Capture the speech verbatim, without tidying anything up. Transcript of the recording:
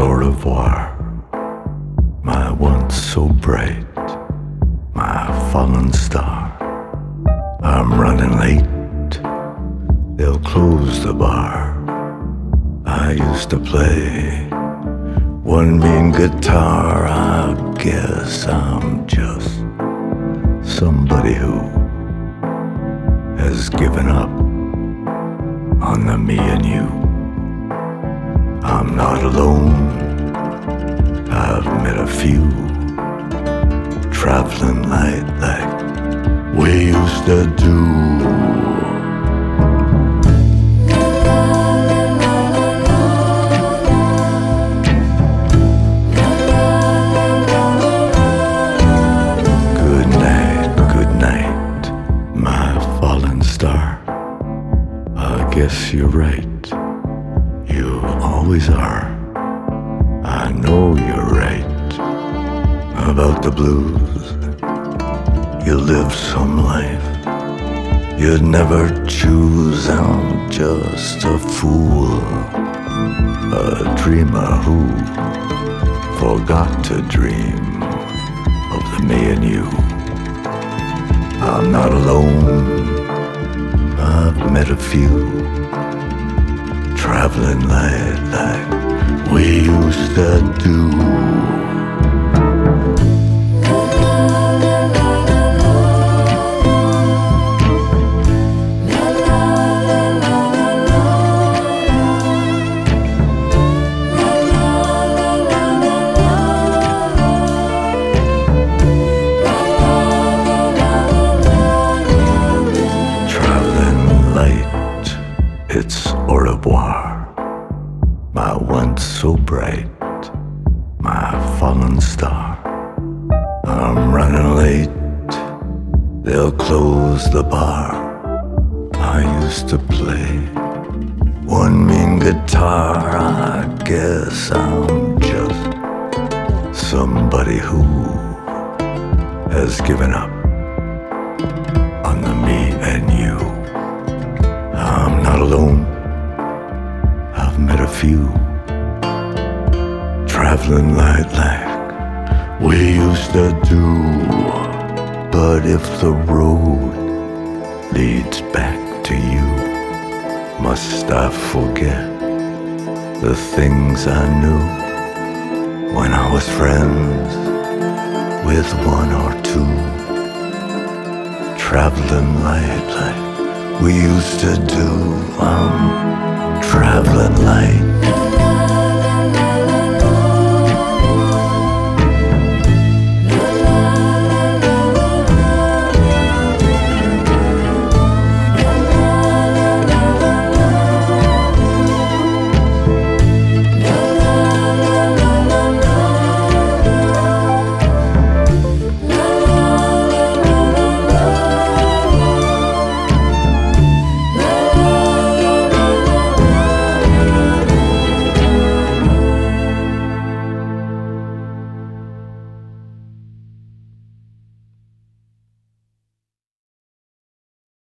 au revoir, my once so bright, my fallen star. I'm running late, they'll close the bar. I used to play one mean guitar. I guess I'm just somebody who has given up on the me and you. I'm not alone, I've met a few, traveling light like we used to do. Guess you're right, you always are. I know you're right about the blues. You live some life you'd never choose. I'm just a fool, a dreamer who forgot to dream of the me and you. I'm not alone, I've met a few, traveling light like we used to do. It's au revoir, my once so bright, my fallen star. I'm running late, they'll close the bar. I used to play one mean guitar. I guess I'm just somebody who has given up on the me and you. I'm not alone, I've met a few, traveling light like we used to do. But if the road leads back to you, must I forget the things I knew when I was friends with one or two, traveling light like we used to do. I'm traveling light.